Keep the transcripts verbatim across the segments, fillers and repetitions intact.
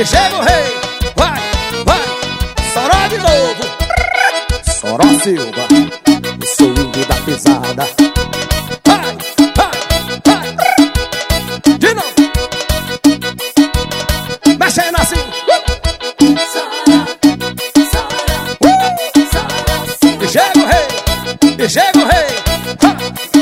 E chega o rei, vai, vai, Soró de novo. Soró Silva, o swing da pesada. Vai, vai, vai. De novo. Mexendo assim. E chega o rei, e chega o rei. Ha!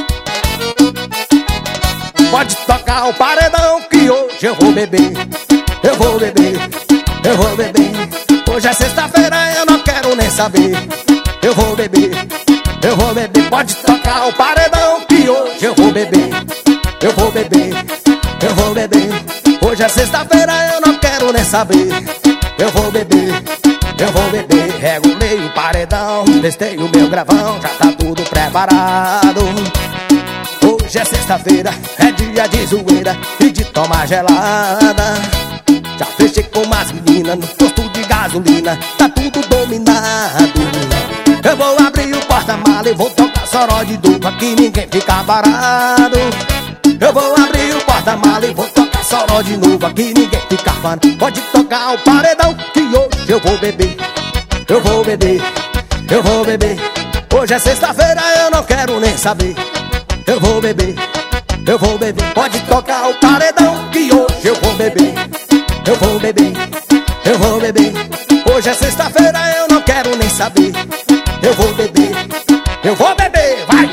Pode tocar o paredão que hoje eu vou beber. Eu vou beber, eu vou beber. Hoje é sexta-feira, eu não quero nem saber. Eu vou beber, eu vou beber. Pode tocar o paredão que hoje eu vou beber. Eu vou beber, eu vou beber. Hoje é sexta-feira, eu não quero nem saber. Eu vou beber, eu vou beber. Regulei o paredão, testei o meu gravão, já tá tudo preparado. Hoje é sexta-feira, é dia de zoeira e de tomar gelada. Já fechei com umas meninas no posto de gasolina, tá tudo dominado. Eu vou abrir o porta-mala e vou tocar Soró de dupla, que ninguém fica parado. Eu vou abrir o porta-mala e vou tocar Soró de novo, aqui ninguém fica parado. Pode tocar o paredão que hoje eu vou beber. Eu vou beber, eu vou beber. Hoje é sexta-feira, eu não quero nem saber. Eu vou beber, eu vou beber. Pode tocar o paredão que hoje eu vou beber. Eu vou beber, eu vou beber. Hoje é sexta-feira, eu não quero nem saber. Eu vou beber, eu vou beber, vai!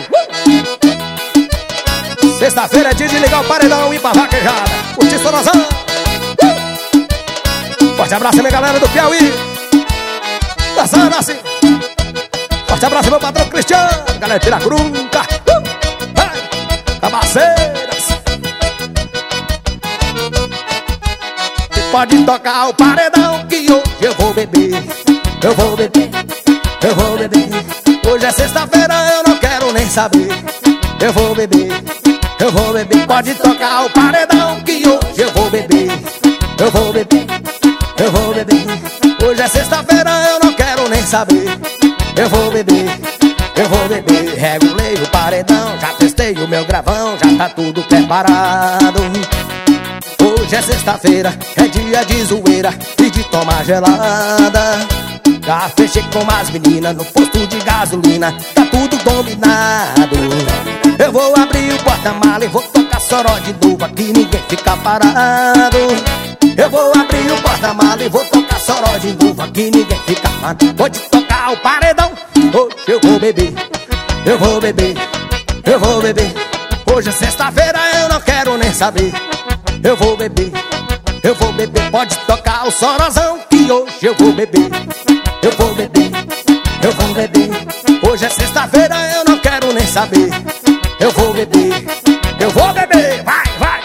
Uh! Sexta-feira é dia de ligar o paredão e ir pra vaquejada. Curtir Sorozão. Uh! Forte abraço, minha galera do Piauí. Dançando assim. Forte abraço, meu patrão Cristiano. Galera de Piracurunca. Uh! Vai! Cabaceiras. Pode tocar o paredão que hoje eu vou beber. Eu vou beber, eu vou beber. Hoje é sexta-feira, eu não quero nem saber. Eu vou beber, eu vou beber. Pode tocar o paredão que hoje eu vou beber. Eu vou beber, eu vou beber. Hoje é sexta-feira, eu não quero nem saber. Eu vou beber, eu vou beber. Regulei o paredão, já testei o meu gravão, já tá tudo preparado. Hoje é sexta-feira, é dia de zoeira e de tomar gelada. Já fechei com umas meninas no posto de gasolina, tá tudo dominado. Eu vou abrir o porta-mala e vou tocar Soró de novo, aqui ninguém fica parado. Eu vou abrir o porta-mala e vou tocar Soró de novo, aqui ninguém fica parado. Pode tocar o paredão, hoje eu vou beber. Eu vou beber, eu vou beber. Hoje é sexta-feira, eu não quero nem saber. Eu vou beber, eu vou beber. Pode tocar o Sorozão que hoje eu vou beber. Eu vou beber, eu vou beber. Hoje é sexta-feira, eu não quero nem saber. Eu vou beber, eu vou beber. Vai, vai.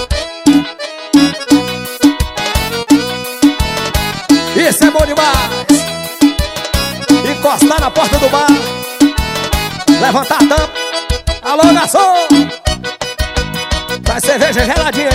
Isso é bom demais. Encostar na porta do bar, levantar a tampa. Alô, garçom, traz cerveja geladinha.